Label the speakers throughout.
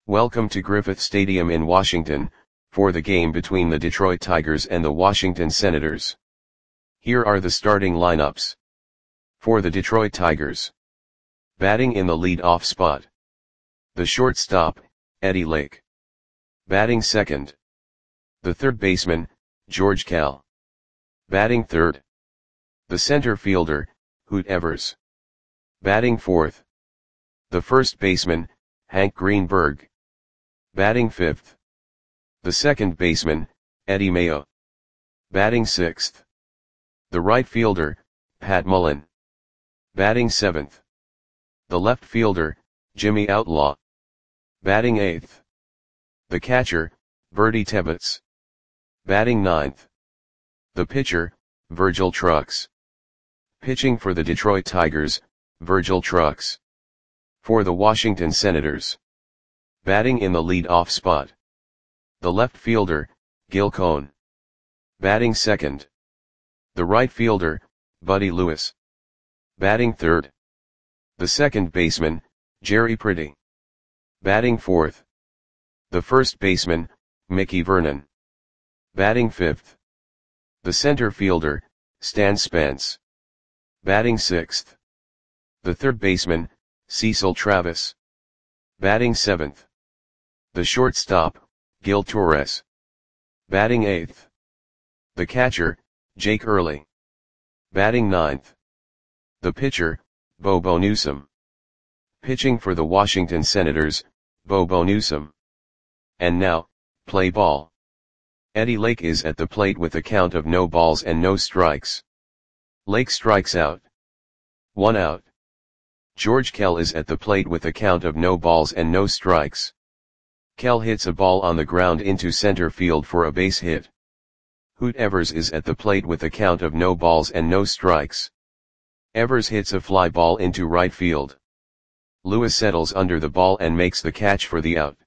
Speaker 1: Welcome to Griffith Stadium in Washington, for the game between the Detroit Tigers and the Washington Senators. Here are the starting lineups. For the Detroit Tigers. Batting in the lead-off spot. The shortstop, Eddie Lake. Batting second. The third baseman, George Kell. Batting third. The center fielder, Hoot Evers. Batting fourth. The first baseman, Hank Greenberg. Batting fifth. The second baseman, Eddie Mayo. Batting sixth. The right fielder, Pat Mullen. Batting seventh. The left fielder, Jimmy Outlaw. Batting eighth. The catcher, Bertie Tebbetts. Batting ninth. The pitcher, Virgil Trucks. Pitching for the Detroit Tigers, Virgil Trucks. For the Washington Senators. Batting in the lead-off spot. The left fielder, Gil Cohn. Batting second. The right fielder, Buddy Lewis. Batting third. The second baseman, Jerry Pretty. Batting fourth. The first baseman, Mickey Vernon. Batting fifth. The center fielder, Stan Spence. Batting sixth. The third baseman, Cecil Travis. Batting seventh. The shortstop, Gil Torres. Batting eighth. The catcher, Jake Early. Batting ninth. The pitcher, Bobo Newsom. Pitching for the Washington Senators, Bobo Newsom. And now, play ball. Eddie Lake is at the plate with a count of no balls and no strikes. Lake strikes out. 1 out. George Kell is at the plate with a count of no balls and no strikes. Kell hits a ball on the ground into center field for a base hit. Hoot Evers is at the plate with a count of no balls and no strikes. Evers hits a fly ball into right field. Lewis settles under the ball and makes the catch for the out.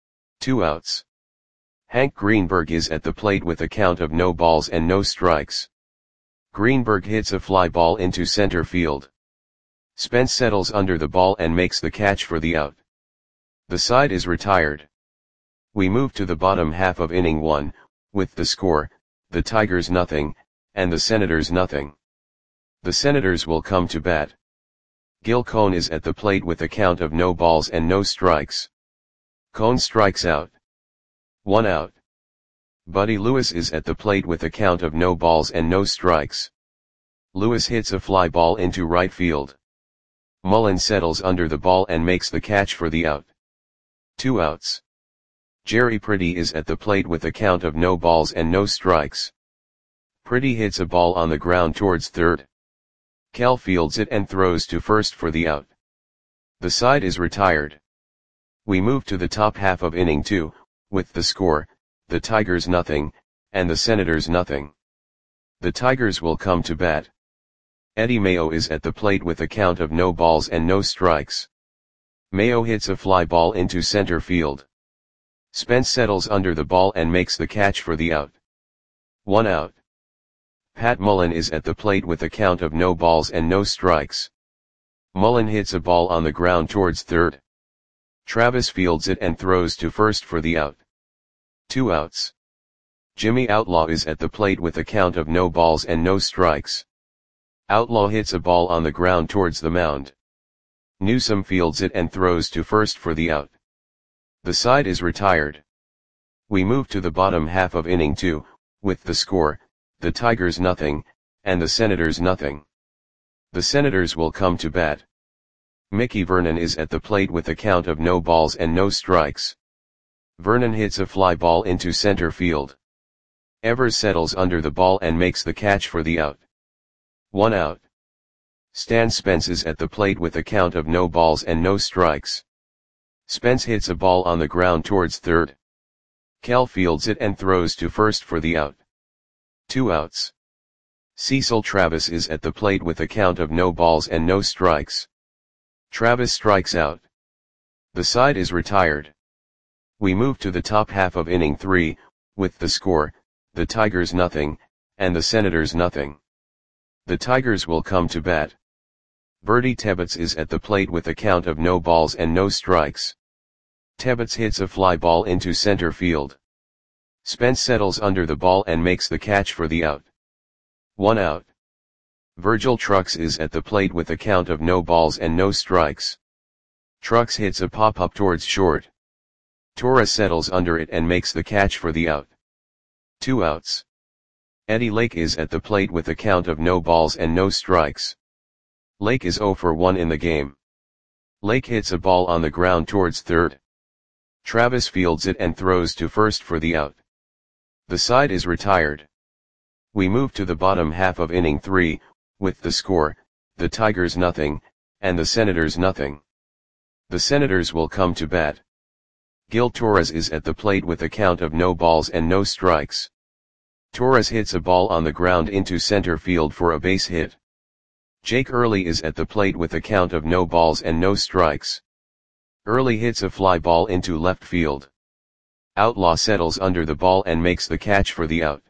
Speaker 1: 2 outs. Hank Greenberg is at the plate with a count of no balls and no strikes. Greenberg hits a fly ball into center field. Spence settles under the ball and makes the catch for the out. The side is retired. We move to the bottom half of inning 1, with the score, the Tigers nothing, and the Senators nothing. The Senators will come to bat. Gil Cohn is at the plate with a count of no balls and no strikes. Cohn strikes out. 1 out. Buddy Lewis is at the plate with a count of no balls and no strikes. Lewis hits a fly ball into right field. Mullen settles under the ball and makes the catch for the out. 2 outs. Jerry Pretty is at the plate with a count of no balls and no strikes. Pretty hits a ball on the ground towards third. Kell fields it and throws to first for the out. The side is retired. We move to the top half of inning 2, with the score, the Tigers nothing, and the Senators nothing. The Tigers will come to bat. Eddie Mayo is at the plate with a count of no balls and no strikes. Mayo hits a fly ball into center field. Spence settles under the ball and makes the catch for the out. 1 out. Pat Mullen is at the plate with a count of no balls and no strikes. Mullen hits a ball on the ground towards third. Travis fields it and throws to first for the out. 2 outs. Jimmy Outlaw is at the plate with a count of no balls and no strikes. Outlaw hits a ball on the ground towards the mound. Newsom fields it and throws to first for the out. The side is retired. We move to the bottom half of inning 2, with the score, the Tigers nothing, and the Senators nothing. The Senators will come to bat. Mickey Vernon is at the plate with a count of no balls and no strikes. Vernon hits a fly ball into center field. Evers settles under the ball and makes the catch for the out. 1 out. Stan Spence is at the plate with a count of no balls and no strikes. Spence hits a ball on the ground towards third. Kell fields it and throws to first for the out. 2 outs. Cecil Travis is at the plate with a count of no balls and no strikes. Travis strikes out. The side is retired. We move to the top half of inning 3, with the score, the Tigers nothing, and the Senators nothing. The Tigers will come to bat. Bertie Tebbetts is at the plate with a count of no balls and no strikes. Tebbets hits a fly ball into center field. Spence settles under the ball and makes the catch for the out. 1 out. Virgil Trucks is at the plate with a count of no balls and no strikes. Trucks hits a pop-up towards short. Torres settles under it and makes the catch for the out. 2 outs. Eddie Lake is at the plate with a count of no balls and no strikes. Lake is 0 for 1 in the game. Lake hits a ball on the ground towards third. Travis fields it and throws to first for the out. The side is retired. We move to the bottom half of inning 3, with the score, the Tigers nothing, and the Senators nothing. The Senators will come to bat. Gil Torres is at the plate with a count of no balls and no strikes. Torres hits a ball on the ground into center field for a base hit. Jake Early is at the plate with a count of no balls and no strikes. Early hits a fly ball into left field. Outlaw settles under the ball and makes the catch for the out.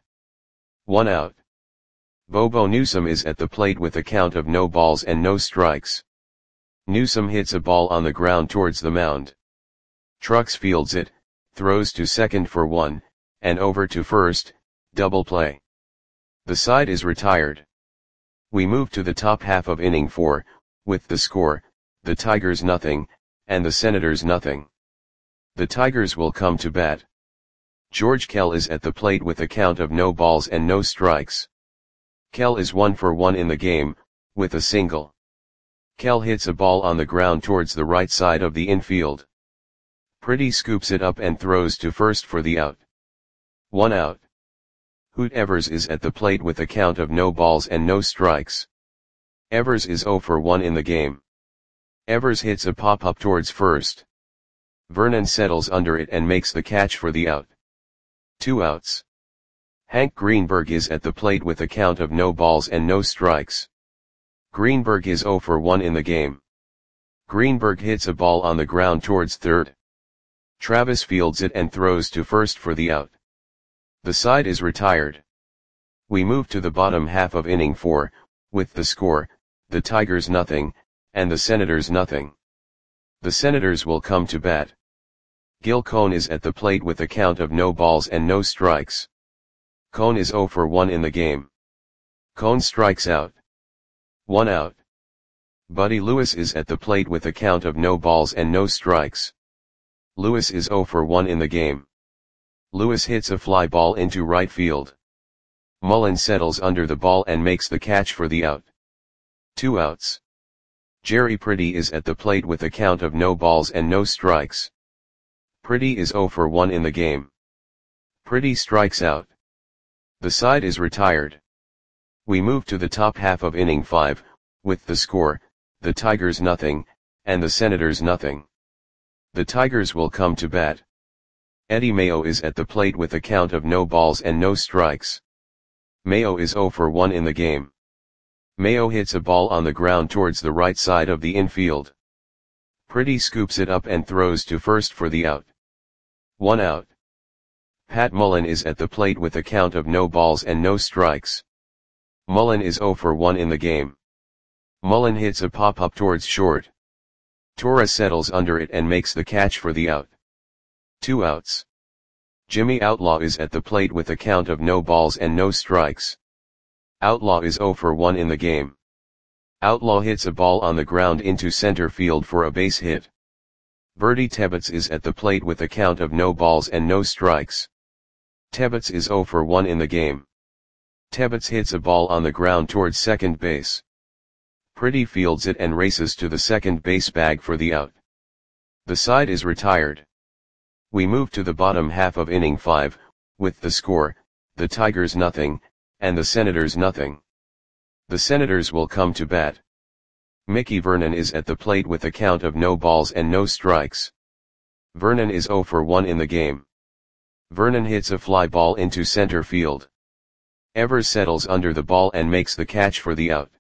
Speaker 1: 1 out. Bobo Newsome is at the plate with a count of no balls and no strikes. Newsome hits a ball on the ground towards the mound. Trucks fields it, throws to second for 1, and over to first, double play. The side is retired. We move to the top half of inning 4, with the score, the Tigers nothing, and the Senators nothing. The Tigers will come to bat. George Kell is at the plate with a count of no balls and no strikes. Kell is 1 for 1 in the game, with a single. Kell hits a ball on the ground towards the right side of the infield. Pretty scoops it up and throws to first for the out. 1 out. Hoot Evers is at the plate with a count of no balls and no strikes. Evers is 0 for 1 in the game. Evers hits a pop-up towards first. Vernon settles under it and makes the catch for the out. 2 outs. Hank Greenberg is at the plate with a count of no balls and no strikes. Greenberg is 0 for 1 in the game. Greenberg hits a ball on the ground towards third. Travis fields it and throws to first for the out. The side is retired. We move to the bottom half of inning 4, with the score, the Tigers nothing, and the Senators nothing. The Senators will come to bat. Gil Cone is at the plate with a count of no balls and no strikes. Cone is 0 for 1 in the game. Cone strikes out. 1 out. Buddy Lewis is at the plate with a count of no balls and no strikes. Lewis is 0 for 1 in the game. Lewis hits a fly ball into right field. Mullen settles under the ball and makes the catch for the out. 2 outs. Jerry Pretty is at the plate with a count of no balls and no strikes. Pretty is 0 for 1 in the game. Pretty strikes out. The side is retired. We move to the top half of inning 5, with the score, the Tigers nothing, and the Senators nothing. The Tigers will come to bat. Eddie Mayo is at the plate with a count of no balls and no strikes. Mayo is 0 for 1 in the game. Mayo hits a ball on the ground towards the right side of the infield. Pretty scoops it up and throws to first for the out. 1 out. Pat Mullen is at the plate with a count of no balls and no strikes. Mullen is 0 for 1 in the game. Mullen hits a pop-up towards short. Torres settles under it and makes the catch for the out. 2 outs. Jimmy Outlaw is at the plate with a count of no balls and no strikes. Outlaw is 0 for 1 in the game. Outlaw hits a ball on the ground into center field for a base hit. Bertie Tebbets is at the plate with a count of no balls and no strikes. Tebbets is 0 for 1 in the game. Tebbets hits a ball on the ground towards second base. Pretty fields it and races to the second base bag for the out. The side is retired. We move to the bottom half of inning 5, with the score, the Tigers nothing, and the Senators nothing. The Senators will come to bat. Mickey Vernon is at the plate with a count of no balls and no strikes. Vernon is 0 for 1 in the game. Vernon hits a fly ball into center field. Evers settles under the ball and makes the catch for the out.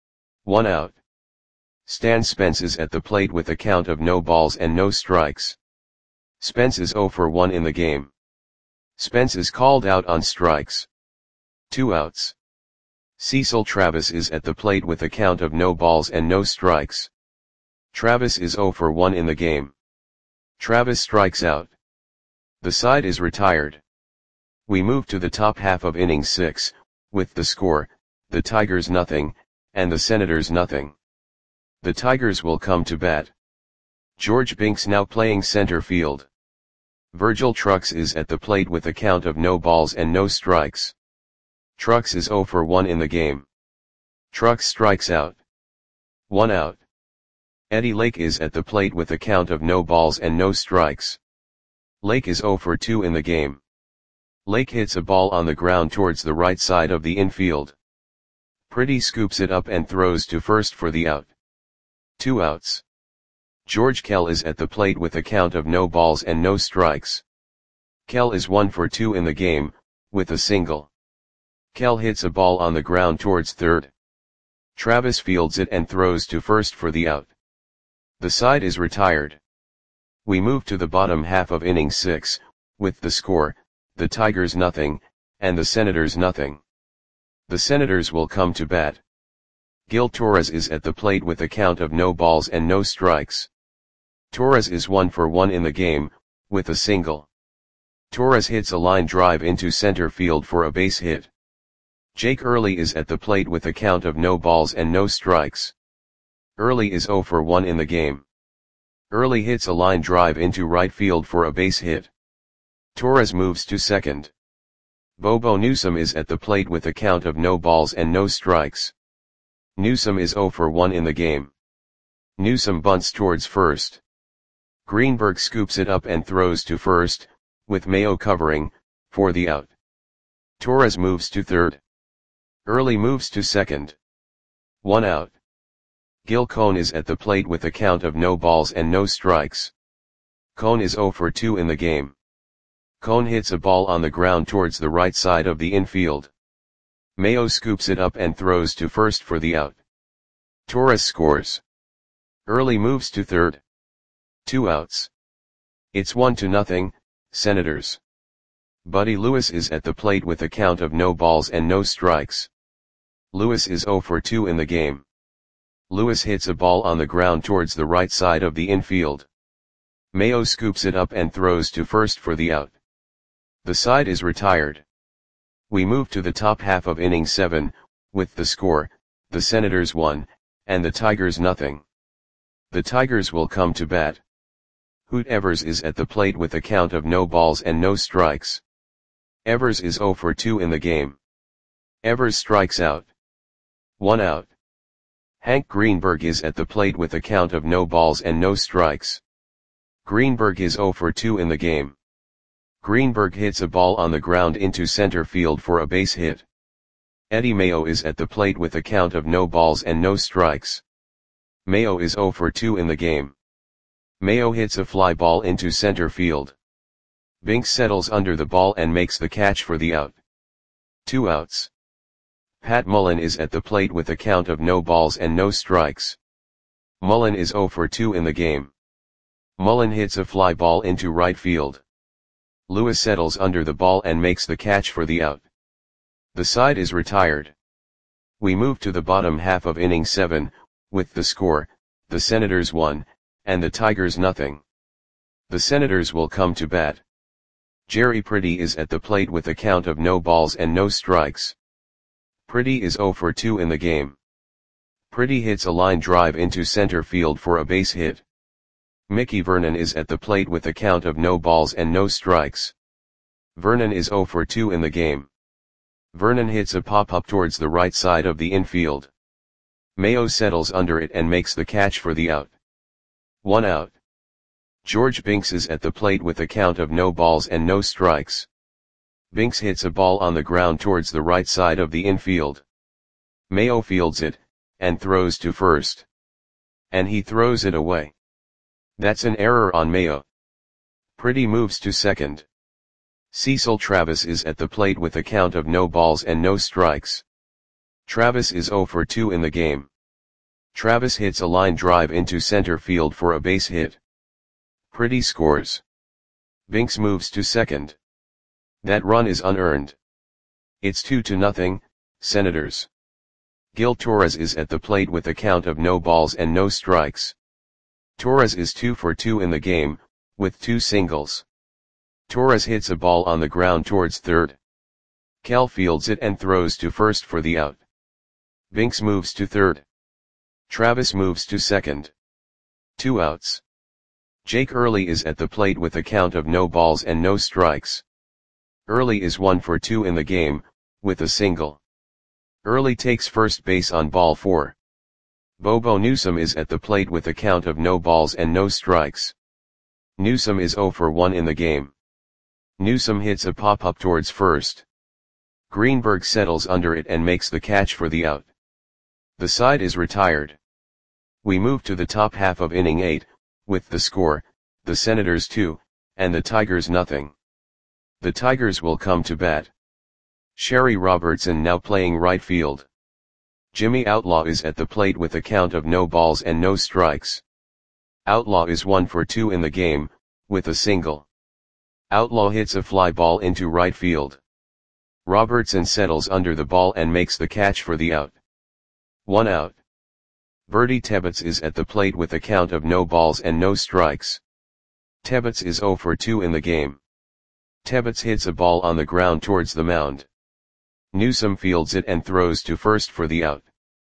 Speaker 1: 1 out. Stan Spence is at the plate with a count of no balls and no strikes. Spence is 0 for 1 in the game. Spence is called out on strikes. 2 outs. Cecil Travis is at the plate with a count of no balls and no strikes. Travis is 0 for 1 in the game. Travis strikes out. The side is retired. We move to the top half of inning 6, with the score, the Tigers nothing, and the Senators nothing. The Tigers will come to bat. George Binks now playing center field. Virgil Trucks is at the plate with a count of no balls and no strikes. Trucks is 0 for 1 in the game. Trucks strikes out. 1 out. Eddie Lake is at the plate with a count of no balls and no strikes. Lake is 0 for 2 in the game. Lake hits a ball on the ground towards the right side of the infield. Pretty scoops it up and throws to first for the out. 2 outs. George Kell is at the plate with a count of no balls and no strikes. Kell is 1 for 2 in the game, with a single. Kell hits a ball on the ground towards third. Travis fields it and throws to first for the out. The side is retired. We move to the bottom half of inning 6, with the score, the Tigers nothing, and the Senators nothing. The Senators will come to bat. Gil Torres is at the plate with a count of no balls and no strikes. Torres is 1 for 1 in the game, with a single. Torres hits a line drive into center field for a base hit. Jake Early is at the plate with a count of no balls and no strikes. Early is 0 for 1 in the game. Early hits a line drive into right field for a base hit. Torres moves to second. Bobo Newsom is at the plate with a count of no balls and no strikes. Newsom is 0 for 1 in the game. Newsom bunts towards first. Greenberg scoops it up and throws to first, with Mayo covering, for the out. Torres moves to third. Early moves to second. 1 out. Gil Cone is at the plate with a count of no balls and no strikes. Cone is 0 for 2 in the game. Cone hits a ball on the ground towards the right side of the infield. Mayo scoops it up and throws to first for the out. Torres scores. Early moves to third. 2 outs. It's 1-0, Senators. Buddy Lewis is at the plate with a count of no balls and no strikes. Lewis is 0 for 2 in the game. Lewis hits a ball on the ground towards the right side of the infield. Mayo scoops it up and throws to first for the out. The side is retired. We move to the top half of inning 7, with the score, the Senators 1, and the Tigers nothing. The Tigers will come to bat. Hoot Evers is at the plate with a count of no balls and no strikes. Evers is 0 for 2 in the game. Evers strikes out. 1 out. Hank Greenberg is at the plate with a count of no balls and no strikes. Greenberg is 0 for 2 in the game. Greenberg hits a ball on the ground into center field for a base hit. Eddie Mayo is at the plate with a count of no balls and no strikes. Mayo is 0 for 2 in the game. Mayo hits a fly ball into center field. Binks settles under the ball and makes the catch for the out. 2 outs. Pat Mullen is at the plate with a count of no balls and no strikes. Mullen is 0 for 2 in the game. Mullen hits a fly ball into right field. Lewis settles under the ball and makes the catch for the out. The side is retired. We move to the bottom half of inning 7, with the score, the Senators 1, and the Tigers nothing. The Senators will come to bat. Jerry Pretty is at the plate with a count of no balls and no strikes. Pretty is 0 for 2 in the game. Pretty hits a line drive into center field for a base hit. Mickey Vernon is at the plate with a count of no balls and no strikes. Vernon is 0 for 2 in the game. Vernon hits a pop-up towards the right side of the infield. Mayo settles under it and makes the catch for the out. 1 out. George Binks is at the plate with a count of no balls and no strikes. Binks hits a ball on the ground towards the right side of the infield. Mayo fields it, and throws to first. And he throws it away. That's an error on Mayo. Pretty moves to second. Cecil Travis is at the plate with a count of no balls and no strikes. Travis is 0 for 2 in the game. Travis hits a line drive into center field for a base hit. Pretty scores. Binks moves to second. That run is unearned. It's 2-0, Senators. Gil Torres is at the plate with a count of no balls and no strikes. Torres is 2 for 2 in the game, with 2 singles. Torres hits a ball on the ground towards third. Kell fields it and throws to first for the out. Binks moves to third. Travis moves to second. 2 outs. Jake Early is at the plate with a count of no balls and no strikes. Early is 1 for 2 in the game, with a single. Early takes first base on ball 4. Bobo Newsom is at the plate with a count of no balls and no strikes. Newsom is 0 for 1 in the game. Newsom hits a pop-up towards first. Greenberg settles under it and makes the catch for the out. The side is retired. We move to the top half of inning 8, with the score, the Senators 2, and the Tigers nothing. The Tigers will come to bat. Sherry Robertson now playing right field. Jimmy Outlaw is at the plate with a count of no balls and no strikes. Outlaw is 1 for 2 in the game, with a single. Outlaw hits a fly ball into right field. Robertson settles under the ball and makes the catch for the out. 1 out. Bertie Tebbets is at the plate with a count of no balls and no strikes. Tebbets is 0 for 2 in the game. Tebbets hits a ball on the ground towards the mound. Newsom fields it and throws to first for the out.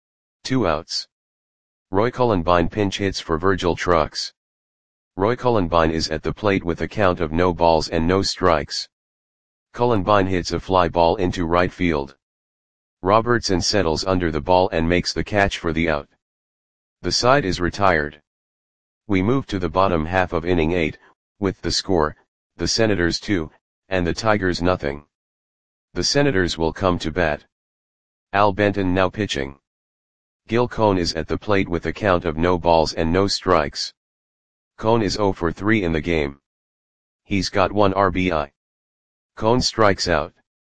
Speaker 1: 2 outs. Roy Cullenbine pinch hits for Virgil Trucks. Roy Cullenbine is at the plate with a count of no balls and no strikes. Cullenbine hits a fly ball into right field. Robertson settles under the ball and makes the catch for the out. The side is retired. We move to the bottom half of inning 8, with the score, the Senators 2, and the Tigers nothing. The Senators will come to bat. Al Benton now pitching. Gil Cone is at the plate with a count of no balls and no strikes. Cone is 0 for 3 in the game. He's got 1 RBI. Cone strikes out.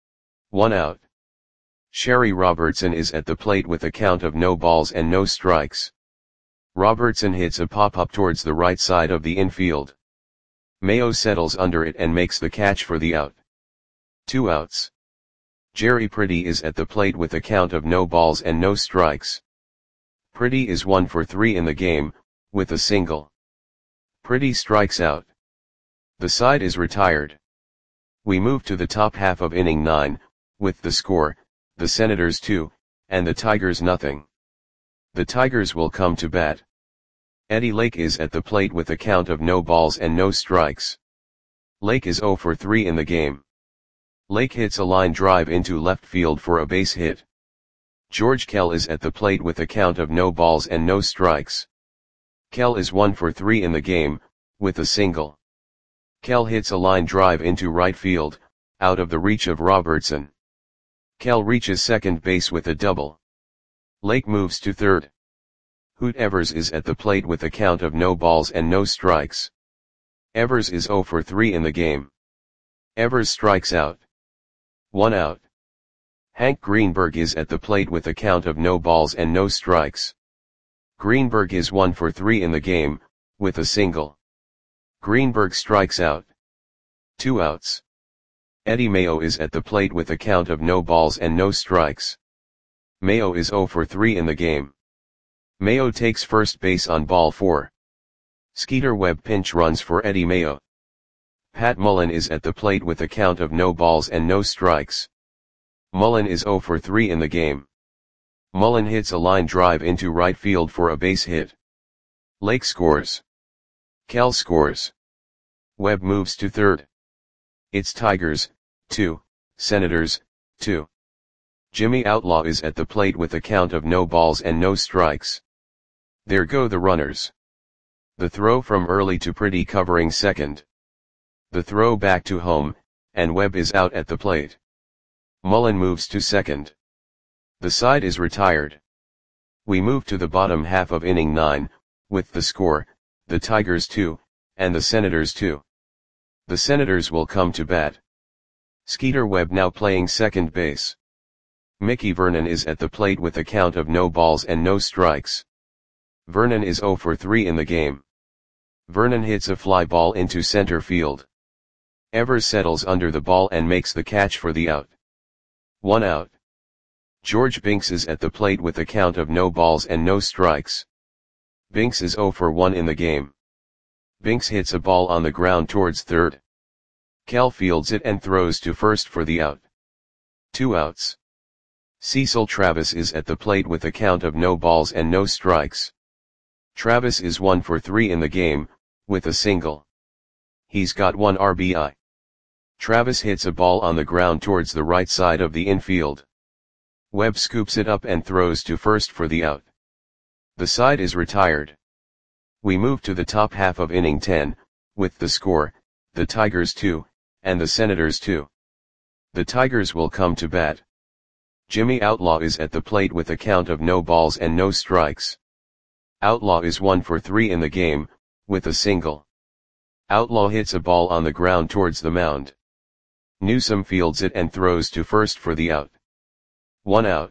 Speaker 1: 1 out. Sherry Robertson is at the plate with a count of no balls and no strikes. Robertson hits a pop-up towards the right side of the infield. Mayo settles under it and makes the catch for the out. 2 outs. Jerry Pretty is at the plate with a count of no balls and no strikes. Pretty is 1 for 3 in the game, with a single. Pretty strikes out. The side is retired. We move to the top half of inning 9, with the score, the Senators 2, and the Tigers nothing. The Tigers will come to bat. Eddie Lake is at the plate with a count of no balls and no strikes. Lake is 0 for 3 in the game. Lake hits a line drive into left field for a base hit. George Kell is at the plate with a count of no balls and no strikes. Kell is 1 for 3 in the game, with a single. Kell hits a line drive into right field, out of the reach of Robertson. Kell reaches second base with a double. Lake moves to third. Hoot Evers is at the plate with a count of no balls and no strikes. Evers is 0 for 3 in the game. Evers strikes out. 1 out. Hank Greenberg is at the plate with a count of no balls and no strikes. Greenberg is 1 for 3 in the game, with a single. Greenberg strikes out. 2 outs. Eddie Mayo is at the plate with a count of no balls and no strikes. Mayo is 0 for 3 in the game. Mayo takes first base on ball 4. Skeeter Webb pinch runs for Eddie Mayo. Pat Mullen is at the plate with a count of no balls and no strikes. Mullen is 0 for 3 in the game. Mullen hits a line drive into right field for a base hit. Lake scores. Kell scores. Webb moves to third. It's Tigers, 2, Senators, 2. Jimmy Outlaw is at the plate with a count of no balls and no strikes. There go the runners. The throw from Early to Pretty covering second. The throw back to home, and Webb is out at the plate. Mullen moves to second. The side is retired. We move to the bottom half of inning 9, with the score, the Tigers 2, and the Senators 2. The Senators will come to bat. Skeeter Webb now playing second base. Mickey Vernon is at the plate with a count of no balls and no strikes. Vernon is 0 for 3 in the game. Vernon hits a fly ball into center field. Evers settles under the ball and makes the catch for the out. 1 out. George Binks is at the plate with a count of no balls and no strikes. Binks is 0 for 1 in the game. Binks hits a ball on the ground towards third. Cal fields it and throws to first for the out. 2 outs. Cecil Travis is at the plate with a count of no balls and no strikes. Travis is 1 for 3 in the game, with a single. He's got 1 RBI. Travis hits a ball on the ground towards the right side of the infield. Webb scoops it up and throws to first for the out. The side is retired. We move to the top half of inning 10, with the score, the Tigers 2, and the Senators 2. The Tigers will come to bat. Jimmy Outlaw is at the plate with a count of no balls and no strikes. Outlaw is 1 for 3 in the game, with a single. Outlaw hits a ball on the ground towards the mound. Newsome fields it and throws to first for the out. 1 out.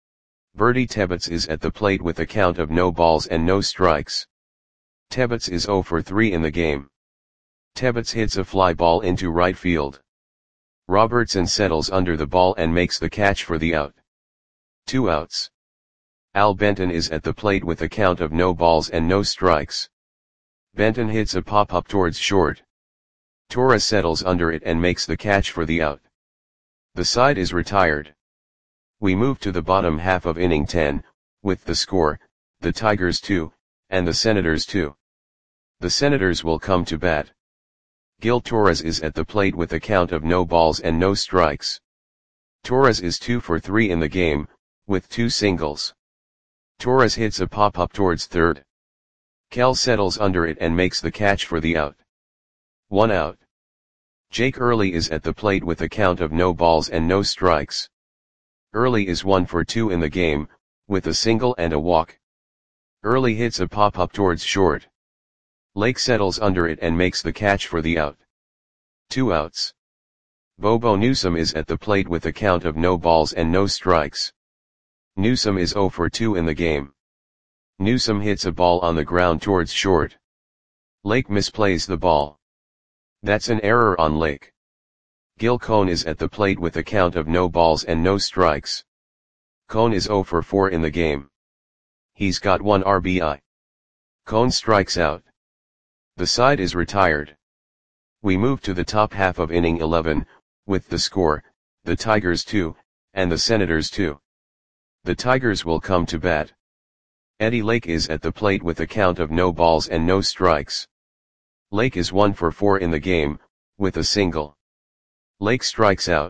Speaker 1: Bertie Tebbets is at the plate with a count of no balls and no strikes. Tebbets is 0 for 3 in the game. Tebbets hits a fly ball into right field. Robertson settles under the ball and makes the catch for the out. 2 outs. Al Benton is at the plate with a count of no balls and no strikes. Benton hits a pop-up towards short. Torres settles under it and makes the catch for the out. The side is retired. We move to the bottom half of inning 10, with the score, the Tigers 2, and the Senators 2. The Senators will come to bat. Gil Torres is at the plate with a count of no balls and no strikes. Torres is 2 for 3 in the game, with 2 singles. Torres hits a pop-up towards third. Cal settles under it and makes the catch for the out. 1 out. Jake Early is at the plate with a count of no balls and no strikes. Early is 1 for 2 in the game, with a single and a walk. Early hits a pop-up towards short. Lake settles under it and makes the catch for the out. 2 outs. Bobo Newsome is at the plate with a count of no balls and no strikes. Newsome is 0 for 2 in the game. Newsome hits a ball on the ground towards short. Lake misplays the ball. That's an error on Lake. Gil Cone is at the plate with a count of no balls and no strikes. Cone is 0 for 4 in the game. He's got 1 RBI. Cone strikes out. The side is retired. We move to the top half of inning 11, with the score, the Tigers 2, and the Senators 2. The Tigers will come to bat. Eddie Lake is at the plate with a count of no balls and no strikes. Lake is 1 for 4 in the game, with a single. Lake strikes out.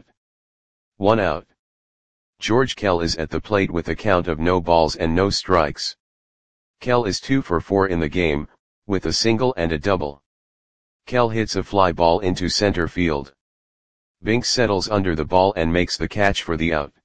Speaker 1: 1 out. George Kell is at the plate with a count of no balls and no strikes. Kell is 2 for 4 in the game, with a single and a double. Kell hits a fly ball into center field. Binks settles under the ball and makes the catch for the out.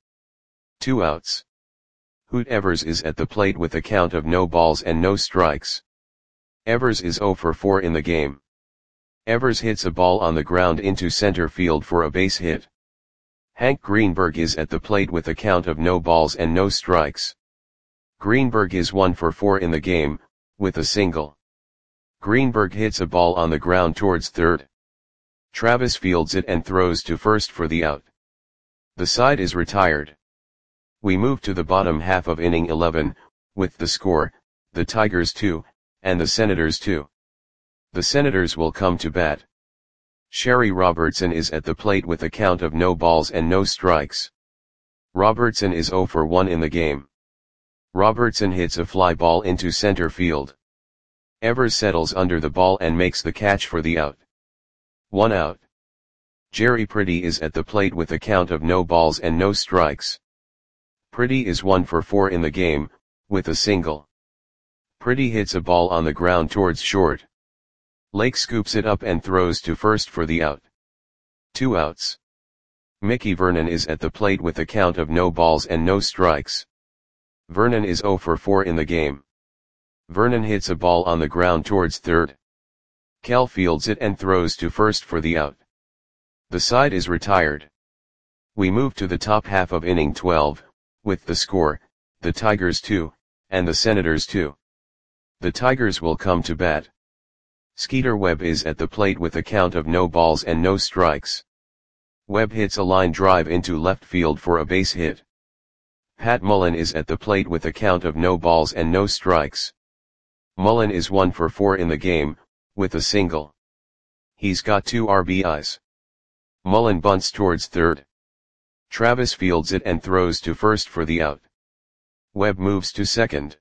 Speaker 1: 2 outs. Hoot Evers is at the plate with a count of no balls and no strikes. Evers is 0 for 4 in the game. Evers hits a ball on the ground into center field for a base hit. Hank Greenberg is at the plate with a count of no balls and no strikes. Greenberg is 1 for 4 in the game, with a single. Greenberg hits a ball on the ground towards third. Travis fields it and throws to first for the out. The side is retired. We move to the bottom half of inning 11, with the score, the Tigers 2, and the Senators 2. The Senators will come to bat. Sherry Robertson is at the plate with a count of no balls and no strikes. Robertson is 0 for 1 in the game. Robertson hits a fly ball into center field. Evers settles under the ball and makes the catch for the out. 1 out. Jerry Pretty is at the plate with a count of no balls and no strikes. Pretty is 1 for 4 in the game, with a single. Pretty hits a ball on the ground towards short. Lake scoops it up and throws to first for the out. 2 outs. Mickey Vernon is at the plate with a count of no balls and no strikes. Vernon is 0 for 4 in the game. Vernon hits a ball on the ground towards third. Cal fields it and throws to first for the out. The side is retired. We move to the top half of inning 12, with the score, the Tigers 2, and the Senators 2. The Tigers will come to bat. Skeeter Webb is at the plate with a count of no balls and no strikes. Webb hits a line drive into left field for a base hit. Pat Mullen is at the plate with a count of no balls and no strikes. Mullen is 1 for 4 in the game, with a single. He's got 2 RBIs. Mullen bunts towards third. Travis fields it and throws to first for the out. Webb moves to second.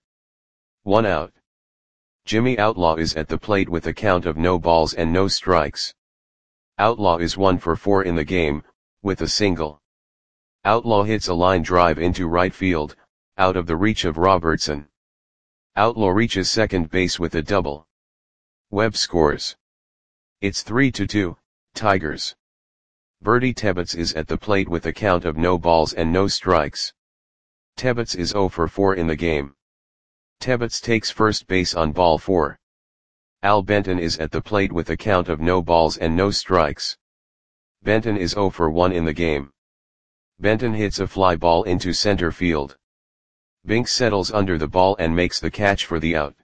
Speaker 1: 1 out. Jimmy Outlaw is at the plate with a count of no balls and no strikes. Outlaw is 1 for 4 in the game, with a single. Outlaw hits a line drive into right field, out of the reach of Robertson. Outlaw reaches second base with a double. Webb scores. It's 3-2, Tigers. Bertie Tebbets is at the plate with a count of no balls and no strikes. Tebbets is 0 for 4 in the game. Tebbets takes first base on ball 4. Al Benton is at the plate with a count of no balls and no strikes. Benton is 0 for 1 in the game. Benton hits a fly ball into center field. Binks settles under the ball and makes the catch for the out.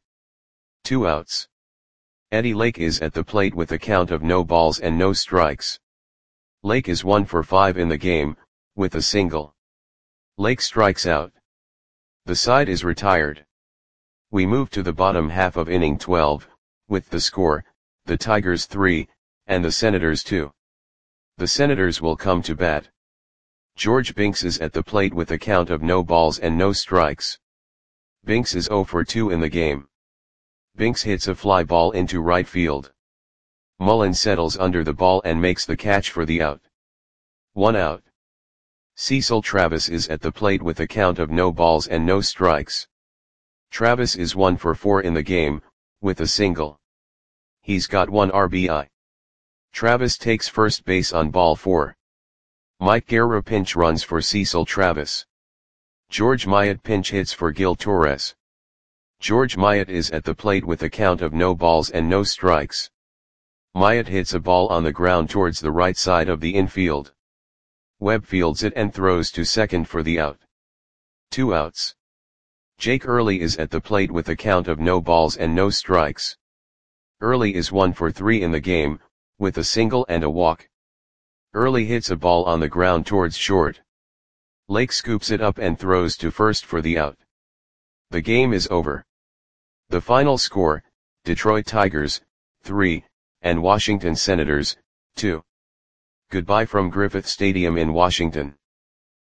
Speaker 1: 2 outs. Eddie Lake is at the plate with a count of no balls and no strikes. Lake is 1 for 5 in the game, with a single. Lake strikes out. The side is retired. We move to the bottom half of inning 12, with the score, the Tigers 3, and the Senators 2. The Senators will come to bat. George Binks is at the plate with a count of no balls and no strikes. Binks is 0 for 2 in the game. Binks hits a fly ball into right field. Mullen settles under the ball and makes the catch for the out. 1 out. Cecil Travis is at the plate with a count of no balls and no strikes. Travis is 1 for 4 in the game, with a single. He's got 1 RBI. Travis takes first base on ball 4. Mike Guerra pinch runs for Cecil Travis. George Myatt pinch hits for Gil Torres. George Myatt is at the plate with a count of no balls and no strikes. Myatt hits a ball on the ground towards the right side of the infield. Webb fields it and throws to second for the out. 2 outs. Jake Early is at the plate with a count of no balls and no strikes. Early is 1 for 3 in the game, with a single and a walk. Early hits a ball on the ground towards short. Lake scoops it up and throws to first for the out. The game is over. The final score, Detroit Tigers, 3, and Washington Senators, 2. Goodbye from Griffith Stadium in Washington.